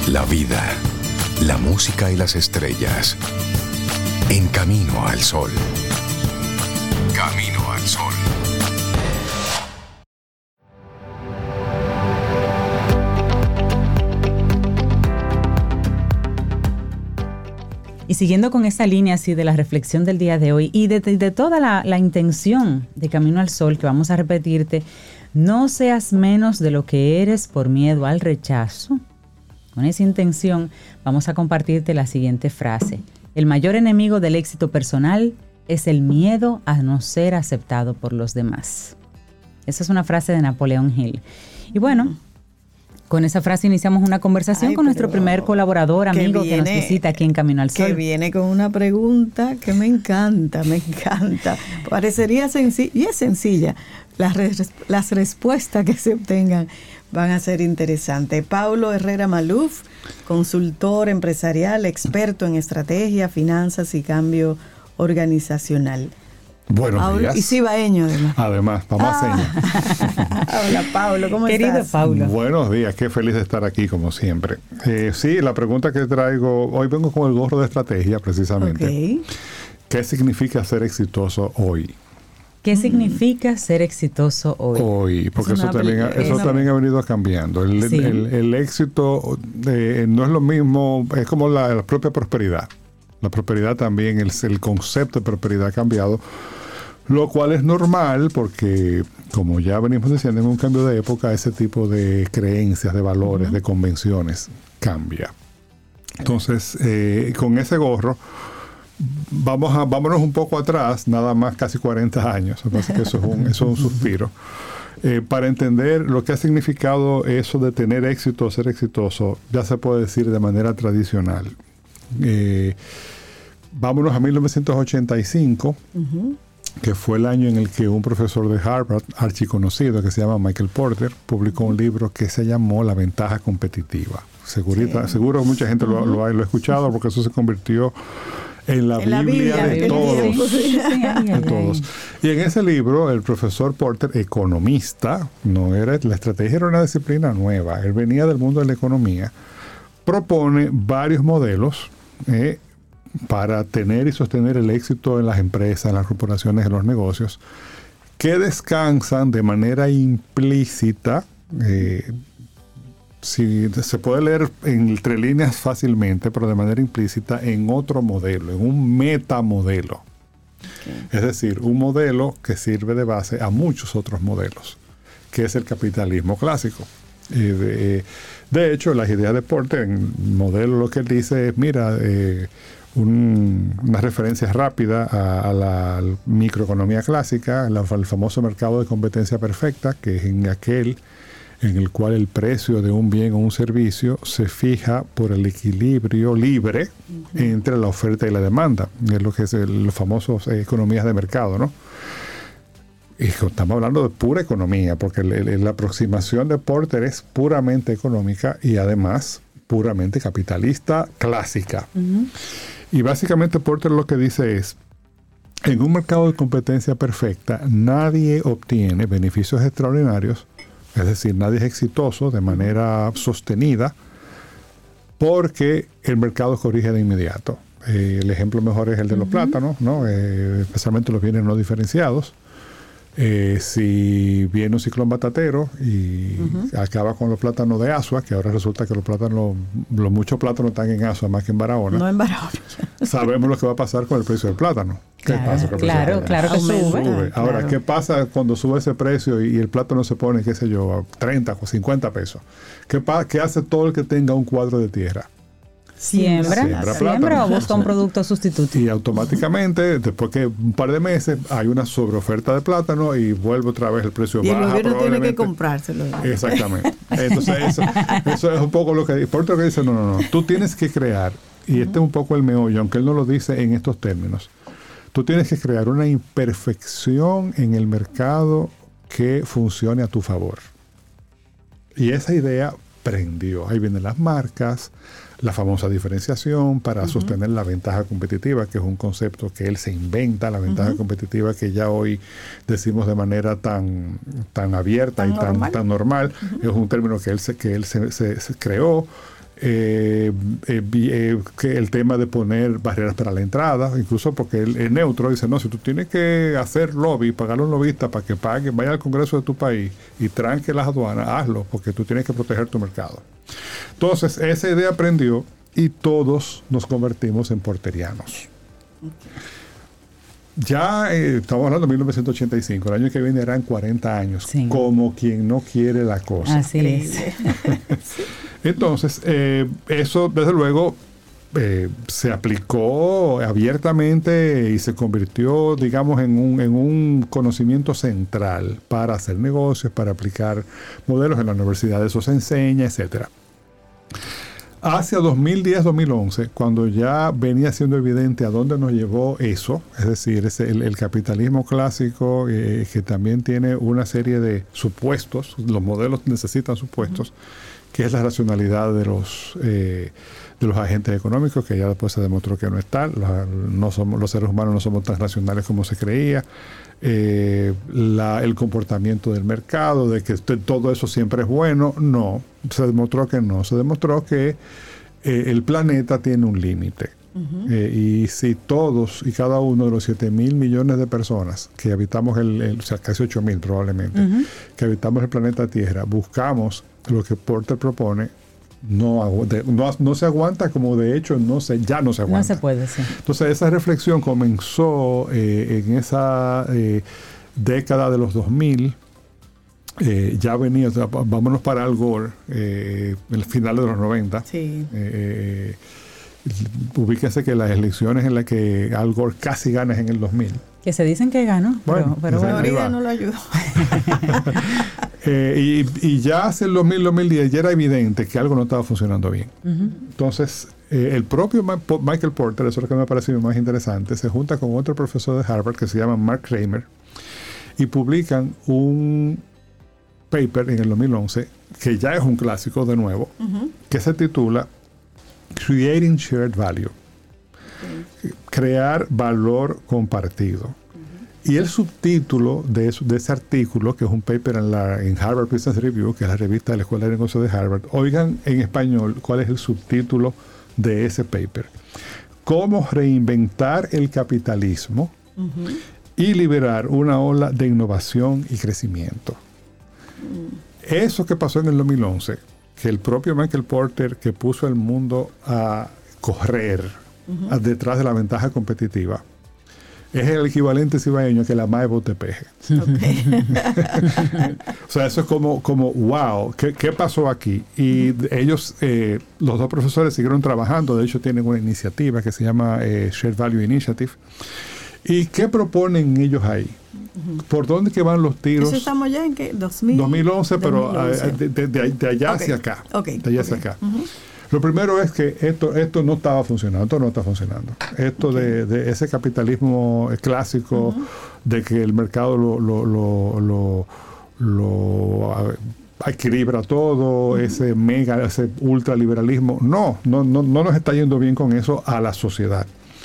la vida, la música y las estrellas. En Camino al Sol. Camino al Sol. Y siguiendo con esa línea así de la reflexión del día de hoy y de toda la intención de Camino al Sol que vamos a repetirte, no seas menos de lo que eres por miedo al rechazo. Con esa intención vamos a compartirte la siguiente frase. El mayor enemigo del éxito personal es el miedo a no ser aceptado por los demás. Esa es una frase de Napoleón Hill. Y bueno, con esa frase iniciamos una conversación con nuestro primer colaborador, amigo que nos visita aquí en Camino al Sol. Que viene con una pregunta que me encanta. Parecería sencilla, y es sencilla. Las respuestas que se obtengan van a ser interesantes. Paulo Herrera Maluf, consultor empresarial, experto en estrategia, finanzas y cambio organizacional. Buenos Paulo, días. Y cibaeño Además, mamá seña. Hola, Paulo, ¿cómo estás? Querido Paulo. Buenos días, qué feliz de estar aquí como siempre. Sí, la pregunta que traigo, hoy vengo con el gorro de estrategia precisamente. Okay. ¿Qué significa ser exitoso hoy? ¿Qué significa ser exitoso hoy? Hoy, porque eso también ha venido cambiando. El éxito no es lo mismo, es como la propia prosperidad. La prosperidad también, el concepto de prosperidad ha cambiado, lo cual es normal porque, como ya venimos diciendo, en un cambio de época, ese tipo de creencias, de valores, de convenciones cambia. Entonces, con ese gorro, vámonos un poco atrás, nada más casi 40 años, así que eso es un suspiro, para entender lo que ha significado eso de tener éxito, ser exitoso, ya se puede decir de manera tradicional. Vámonos a 1985, que fue el año en el que un profesor de Harvard, archiconocido, que se llama Michael Porter, publicó un libro que se llamó La Ventaja Competitiva. Seguro mucha gente lo ha escuchado, porque eso se convirtió en la Biblia de todos. Y en ese libro, el profesor Porter, economista, la estrategia era una disciplina nueva, él venía del mundo de la economía, propone varios modelos para tener y sostener el éxito en las empresas, en las corporaciones, en los negocios, que descansan de manera implícita, se puede leer entre líneas fácilmente, pero de manera implícita en otro modelo, en un metamodelo. Okay. Es decir, un modelo que sirve de base a muchos otros modelos, que es el capitalismo clásico. De hecho, las ideas de Porter, en el modelo, lo que él dice es, mira, una referencia rápida a la microeconomía clásica, al famoso mercado de competencia perfecta, que es en aquel en el cual el precio de un bien o un servicio se fija por el equilibrio libre entre la oferta y la demanda. Es lo que es los famosos economías de mercado, ¿no? Y estamos hablando de pura economía, porque la aproximación de Porter es puramente económica y además puramente capitalista clásica. Y básicamente Porter lo que dice es, en un mercado de competencia perfecta, nadie obtiene beneficios extraordinarios, es decir, nadie es exitoso de manera sostenida, porque el mercado corrige de inmediato. El ejemplo mejor es el de los plátanos, ¿no? Especialmente los bienes no diferenciados. Si viene un ciclón batatero y acaba con los plátanos de Asua, que ahora resulta que los muchos plátanos están en Asua más que en Barahona. No en Barahona. Sabemos lo que va a pasar con el precio del plátano. ¿Qué pasa con el precio del plátano? Claro que sube. Ahora, ¿qué pasa cuando sube ese precio y el plátano se pone, qué sé yo, a 30 o 50 pesos? ¿Qué hace todo el que tenga un cuadro de tierra? Siembra o busca un producto sustituto. Y automáticamente, después que un par de meses, hay una sobreoferta de plátano y vuelve otra vez el precio baja. Y el gobierno tiene que comprárselo. Exactamente. Entonces, eso es un poco lo que... Por otro que dice, no. Tú tienes que crear, y este es un poco el meollo, aunque él no lo dice en estos términos, tú tienes que crear una imperfección en el mercado que funcione a tu favor. Y esa idea prendió. Ahí vienen las marcas, la famosa diferenciación para sostener la ventaja competitiva, que es un concepto que él se inventa, la ventaja competitiva que ya hoy decimos de manera tan abierta y tan normal. Es un término que él se creó. que el tema de poner barreras para la entrada, incluso porque el neutro dice, no, si tú tienes que hacer lobby, pagarle a un lobista para que pague, vaya al Congreso de tu país y tranque las aduanas, hazlo, porque tú tienes que proteger tu mercado. Entonces, esa idea aprendió y todos nos convertimos en porterianos. Ya estamos hablando de 1985, el año que viene eran 40 años, sí. Como quien no quiere la cosa. Así es. Entonces, eso desde luego se aplicó abiertamente y se convirtió, digamos, en un conocimiento central para hacer negocios, para aplicar modelos en la universidad, eso se enseña, etcétera. Hacia 2010-2011, cuando ya venía siendo evidente a dónde nos llevó eso, es decir, el capitalismo clásico, que también tiene una serie de supuestos, los modelos necesitan supuestos, que es la racionalidad de los agentes económicos, que ya después se demostró que no es tal, los seres humanos no somos tan racionales como se creía, el comportamiento del mercado, de que todo eso siempre es bueno, no, se demostró que no, se demostró que el planeta tiene un límite. Y si todos y cada uno de los 7.000 millones de personas que habitamos o sea, casi 8.000 probablemente, que habitamos el planeta Tierra, buscamos lo que Porter propone, no se aguanta, como de hecho ya no se aguanta. No se puede, sí. Entonces esa reflexión comenzó en esa década de los 2000, ya venía, o sea, vámonos para Al Gore, el final de los 90. Sí. Ubíquense que las elecciones en las que Al Gore casi gana es en el 2000. Que se dicen que ganó, bueno, pero Florida no lo ayudó. Y ya hace el 2010 ya era evidente que algo no estaba funcionando bien. Entonces, el propio Michael Porter, eso es lo que me ha parecido más interesante, se junta con otro profesor de Harvard que se llama Mark Kramer y publican un paper en el 2011, que ya es un clásico de nuevo, que se titula Creating Shared Value. Crear valor compartido. Y el subtítulo de ese artículo, que es un paper en Harvard Business Review, que es la revista de la Escuela de Negocios de Harvard, oigan en español cuál es el subtítulo de ese paper. Cómo reinventar el capitalismo y liberar una ola de innovación y crecimiento. Eso que pasó en el 2011, que el propio Michael Porter, que puso el mundo a correr detrás de la ventaja competitiva, es el equivalente cibaeño que la MAE bote peje. Okay. O sea, eso es como wow, ¿qué pasó aquí? Y ellos, los dos profesores siguieron trabajando, de hecho tienen una iniciativa que se llama Shared Value Initiative. ¿Y qué proponen ellos ahí? ¿Por dónde que van los tiros? Eso estamos ya en ¿qué? 2011, pero de allá hacia acá. Okay. De allá hacia acá. Lo primero es que esto no estaba funcionando, Esto de ese capitalismo clásico, de que el mercado lo equilibra todo, ese ultraliberalismo, no nos está yendo bien con eso a la sociedad.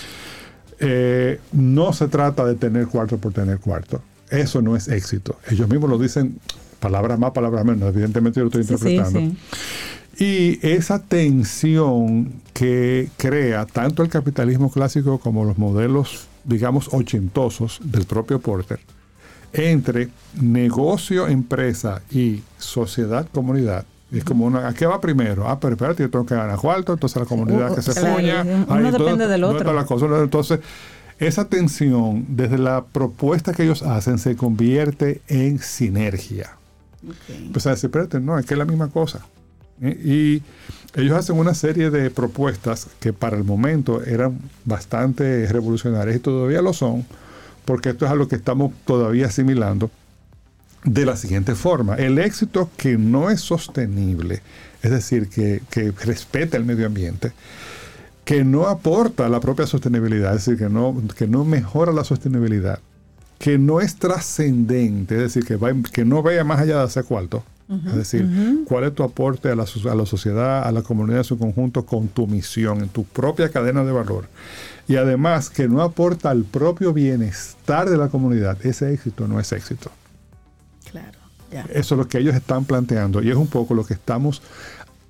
No se trata de tener cuarto por tener cuarto. Eso no es éxito. Ellos mismos lo dicen, palabras más, palabras menos. Evidentemente yo lo estoy interpretando. Sí. Y esa tensión que crea tanto el capitalismo clásico como los modelos, digamos, ochentosos del propio Porter, entre negocio, empresa y sociedad, comunidad. Es como ¿a qué va primero? Pero espérate, yo tengo que ganar cuarto, entonces la comunidad que se fuña. Uno depende del otro. Entonces, esa tensión, desde la propuesta que ellos hacen, se convierte en sinergia. Pues a decir, espérate, no, es que es la misma cosa. Y ellos hacen una serie de propuestas que para el momento eran bastante revolucionarias y todavía lo son, porque esto es algo que estamos todavía asimilando de la siguiente forma. El éxito que no es sostenible, es decir, que respeta el medio ambiente, que no aporta la propia sostenibilidad, es decir, que no mejora la sostenibilidad, que no es trascendente, es decir, que no vaya más allá de hacer cuarto. Es decir, ¿cuál es tu aporte a la sociedad, a la comunidad en su conjunto con tu misión, en tu propia cadena de valor? Y además, que no aporta al propio bienestar de la comunidad. Ese éxito no es éxito. Claro. Ya. Eso es lo que ellos están planteando y es un poco lo que estamos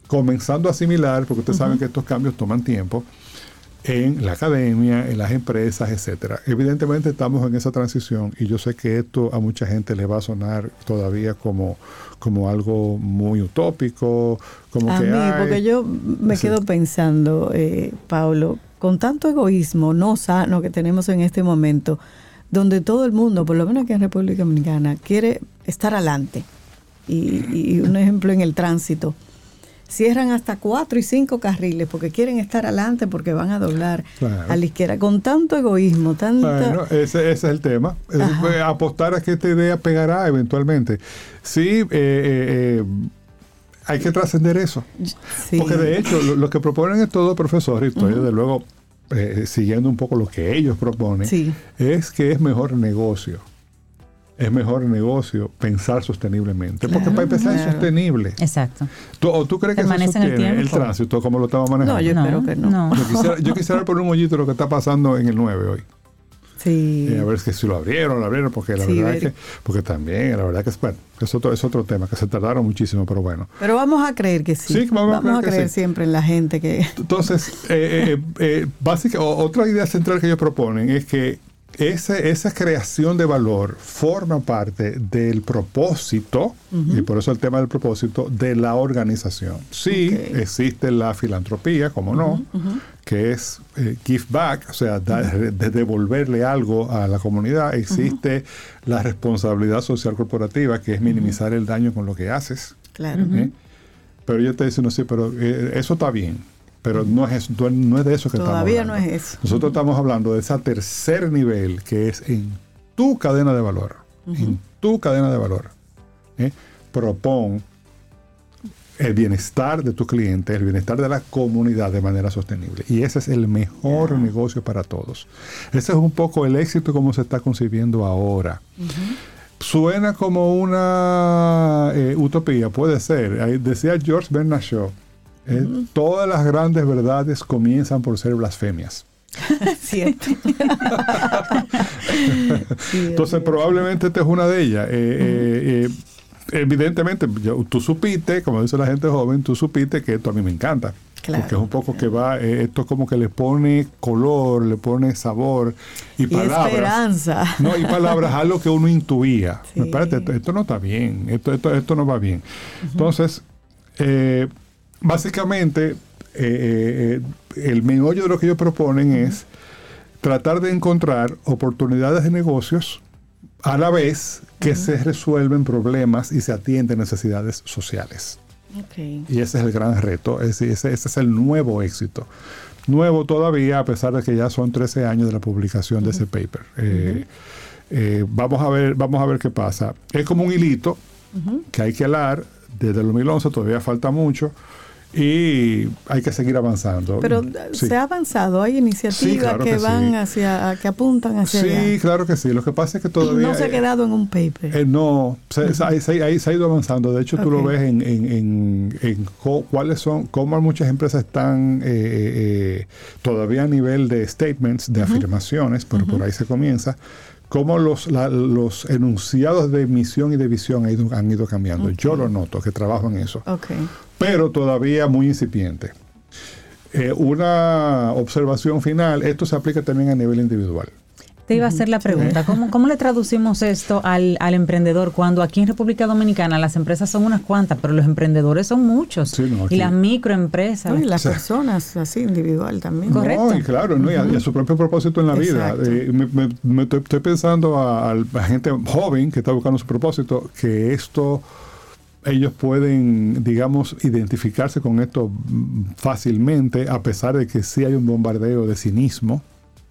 comenzando a asimilar, porque ustedes saben que estos cambios toman tiempo, en la academia, en las empresas, etcétera. Evidentemente estamos en esa transición y yo sé que esto a mucha gente le va a sonar todavía como algo muy utópico, como a que mí, porque yo me quedo pensando, Paulo, con tanto egoísmo no sano que tenemos en este momento, donde todo el mundo, por lo menos aquí en República Dominicana, quiere estar adelante. Y un ejemplo en el tránsito. Cierran hasta 4 y 5 carriles porque quieren estar adelante, porque van a doblar a la izquierda. Con tanto egoísmo, Bueno, ese es el tema. Apostar a que esta idea pegará eventualmente. Sí, hay que trascender eso. Sí. Porque de hecho, lo que proponen estos dos profesores, y estoy desde luego siguiendo un poco lo que ellos proponen, es que es mejor negocio. Es mejor negocio pensar sosteniblemente. Claro, porque para empezar es sostenible. Exacto. ¿Tú crees que eso sostiene el tránsito como lo estamos manejando? No, yo espero que no. Yo quisiera poner un hollito lo que está pasando en el 9 hoy. Sí. A ver si lo abrieron, porque la verdad es que, porque también, la verdad que bueno, es otro tema, que se tardaron muchísimo, pero bueno. Pero vamos a creer que sí. Vamos a creer siempre en la gente que... Entonces, básicamente, otra idea central que ellos proponen es que esa creación de valor forma parte del propósito, y por eso el tema del propósito, de la organización. Sí, existe la filantropía, como no, que es give back, o sea, de devolverle algo a la comunidad. Existe la responsabilidad social corporativa, que es minimizar el daño con lo que haces. Claro. Pero yo te digo, no sé, pero eso está bien. Pero no es de eso que todavía estamos hablando. No es eso. Nosotros estamos hablando de ese tercer nivel, que es en tu cadena de valor. En tu cadena de valor. Propon el bienestar de tu cliente, el bienestar de la comunidad de manera sostenible. Y ese es el mejor negocio para todos. Ese es un poco el éxito como se está concibiendo ahora. Suena como una utopía, puede ser. Ahí decía George Bernard Shaw, todas las grandes verdades comienzan por ser blasfemias. Cierto. Entonces, probablemente esta es una de ellas. Evidentemente, tú supiste, como dice la gente joven, tú supiste que esto a mí me encanta. Claro, porque es un poco que va, esto como que le pone color, le pone sabor y palabras. Esperanza. No, y palabras, algo que uno intuía. Sí. Espérate, esto no está bien, esto no va bien. Entonces, básicamente, el meollo de lo que ellos proponen es tratar de encontrar oportunidades de negocios a la vez que se resuelven problemas y se atienden necesidades sociales. Y ese es el gran reto, ese es el nuevo éxito. Nuevo todavía, a pesar de que ya son 13 años de la publicación de ese paper. Vamos a ver qué pasa. Es como un hilito que hay que alar. Desde el 2011 todavía falta mucho. Y hay que seguir avanzando. Pero se ha avanzado, hay iniciativas que van que apuntan hacia allá. Sí, claro que sí. Lo que pasa es que todavía no se ha quedado en un paper. No, se ha ido avanzando. De hecho, tú lo ves en cuáles son, cómo muchas empresas están todavía a nivel de statements, de afirmaciones, pero por ahí se comienza. Cómo los enunciados de misión y de visión han ido cambiando. Yo lo noto, que trabajo en eso. Pero todavía muy incipiente. Una observación final, esto se aplica también a nivel individual. Te iba a hacer la pregunta, ¿cómo le traducimos esto al emprendedor cuando aquí en República Dominicana las empresas son unas cuantas, pero los emprendedores son muchos? Sí, no, y las microempresas. Y las personas así individual también. Correcto. No, y claro, y a su propio propósito en la vida. Estoy pensando a gente joven que está buscando su propósito, que ellos pueden, digamos, identificarse con esto fácilmente, a pesar de que sí hay un bombardeo de cinismo.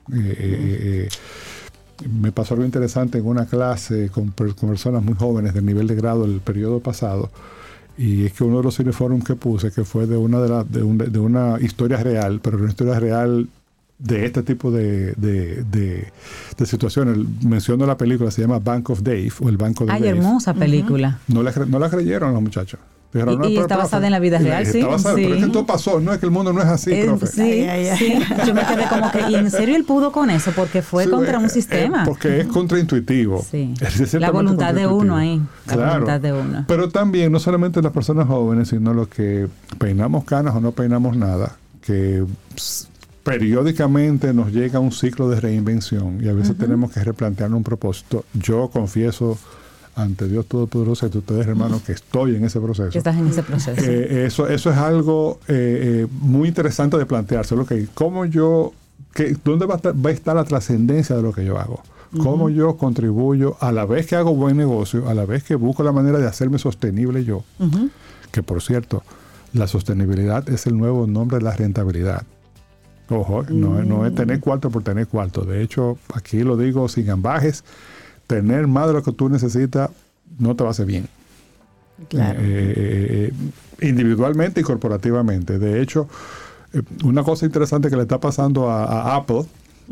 Me pasó algo interesante en una clase con personas muy jóvenes del nivel de grado del periodo pasado, y es que uno de los cineforums que puse, que fue de una historia real, pero una historia real de este tipo de situaciones. Menciono la película, se llama Bank of Dave, o El Banco de Dave. Ay, hermosa película. No la creyeron los muchachos. Dijeron, y está basada en la vida real, sí. Pero es que todo pasó, no es que el mundo no es así, profe. Sí. Yo me quedé como que, y en serio él pudo con eso, porque fue contra un sistema. Porque es contraintuitivo. Sí. La voluntad de uno ahí. La voluntad de uno. Pero también, no solamente las personas jóvenes, sino los que peinamos canas o no peinamos nada, que periódicamente nos llega un ciclo de reinvención y a veces tenemos que replantearnos un propósito. Yo confieso ante Dios Todopoderoso y a ustedes, hermanos, que estoy en ese proceso. Que estás en ese proceso. Eso es algo muy interesante de plantearse. ¿Dónde va a estar la trascendencia de lo que yo hago? ¿Cómo yo contribuyo a la vez que hago buen negocio, a la vez que busco la manera de hacerme sostenible yo? Que, por cierto, la sostenibilidad es el nuevo nombre de la rentabilidad. Ojo, no es tener cuarto por tener cuarto. De hecho, aquí lo digo sin ambajes, tener más de lo que tú necesitas no te va a hacer bien. Claro. Individualmente y corporativamente. De hecho, una cosa interesante que le está pasando a Apple,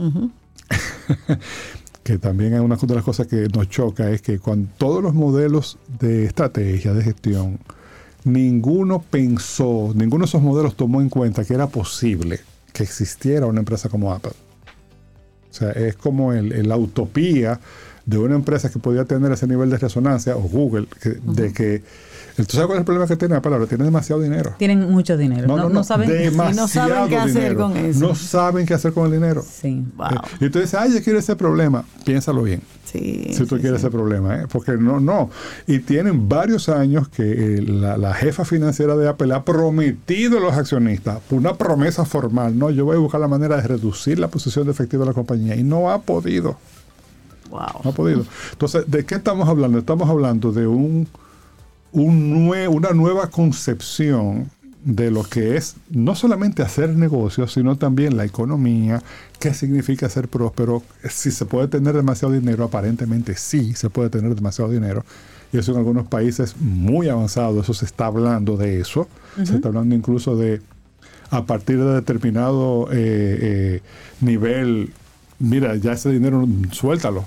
que también es una de las cosas que nos choca, es que con todos los modelos de estrategia, de gestión, ninguno de esos modelos tomó en cuenta que era posible que existiera una empresa como Apple. O sea, es como la utopía de una empresa que podía tener ese nivel de resonancia, o Google, de que... ¿Tú sabes cuál es el problema que tiene Apple ahora? Tiene demasiado dinero. Tienen mucho dinero. No saben qué hacer con eso. No saben qué hacer con el dinero. Sí. Wow. Y tú dices, yo quiero ese problema. Piénsalo bien. Sí, si tú quieres ese problema, porque no. Y tienen varios años que la jefa financiera de Apple ha prometido a los accionistas, una promesa formal, yo voy a buscar la manera de reducir la posición de efectivo de la compañía, y no ha podido. Wow. No ha podido. Entonces, ¿de qué estamos hablando? Estamos hablando de una nueva concepción de lo que es no solamente hacer negocios, sino también la economía, qué significa ser próspero, si se puede tener demasiado dinero. Aparentemente sí se puede tener demasiado dinero, y eso en algunos países muy avanzados, eso se está hablando de eso. Se está hablando incluso de, a partir de determinado nivel, mira, ya ese dinero suéltalo,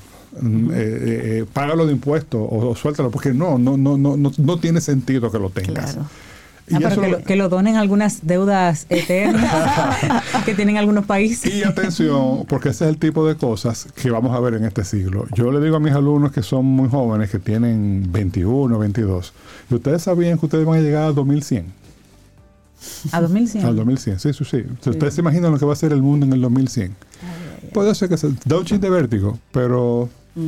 págalo de impuestos o suéltalo, porque no tiene sentido que lo tengas. Claro. Pero que lo donen algunas deudas eternas que tienen algunos países. Y atención, porque ese es el tipo de cosas que vamos a ver en este siglo. Yo le digo a mis alumnos que son muy jóvenes, que tienen 21, 22, y ustedes sabían que ustedes van a llegar a 2100. ¿A 2100? Al 2100, sí. Ustedes se imaginan lo que va a ser el mundo en el 2100. Puede ser que se da un chin de vértigo, pero...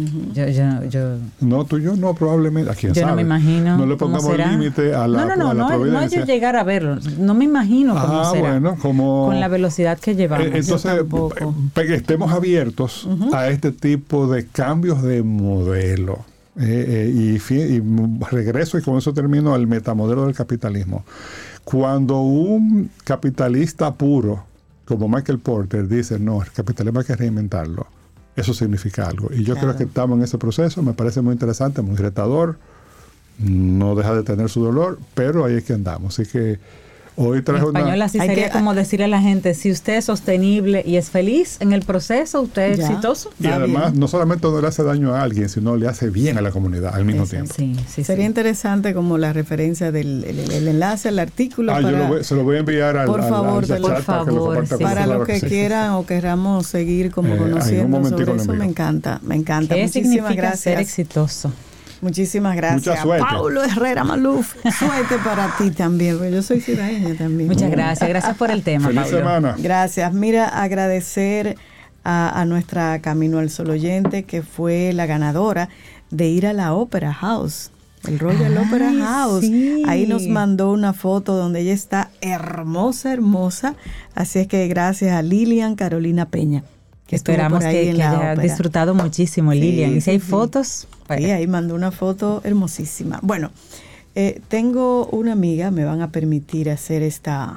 Yo no, tú y yo no, probablemente. ¿A quién yo sabe? No me imagino. No le pongamos límite a la providencia. No llegar a verlo. No me imagino cómo será. Bueno, con la velocidad que llevamos. Entonces, estemos abiertos a este tipo de cambios de modelo. Y regreso, y con eso termino, al metamodelo del capitalismo. Cuando un capitalista puro, como Michael Porter, dice, no, el capitalismo hay que reinventarlo, eso significa algo. Y yo creo que estamos en ese proceso. Me parece muy interesante, muy retador. No deja de tener su dolor, pero ahí es que andamos. Así que hoy traje en español así sería como decirle a la gente, si usted es sostenible y es feliz en el proceso, usted es exitoso. Y además, no solamente no le hace daño a alguien, sino le hace bien a la comunidad al mismo tiempo. Sería interesante como la referencia del enlace al artículo. Se lo voy a enviar al por favor, para los que quieran o queramos seguir como conociendo sobre eso. Me encanta. ¿Qué significa ser exitoso? Muchísimas gracias. Mucha suerte. Paulo Herrera Maluf, suerte para ti también, porque yo soy ciudadana también. Muchas gracias. Gracias por el tema, Feliz Paulo. semana. Gracias. Mira, agradecer a nuestra Camino al Sol oyente, que fue la ganadora de ir a la Opera House, el Royal Opera House. Sí. Ahí nos mandó una foto donde ella está hermosa. Así es que gracias a Lilian Carolina Peña. Esperamos que haya disfrutado muchísimo, Lilian. Y si hay fotos... Sí, ahí mandó una foto hermosísima. Bueno, tengo una amiga, me van a permitir hacer esta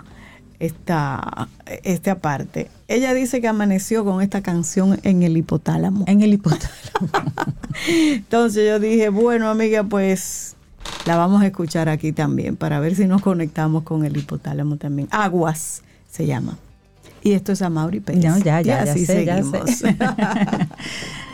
parte. Ella dice que amaneció con esta canción en el hipotálamo. En el hipotálamo. Entonces yo dije, bueno, amiga, pues la vamos a escuchar aquí también para ver si nos conectamos con el hipotálamo también. Aguas se llama. Y esto es Amaury Pérez. No, ya y así sé, seguimos. Ya sé.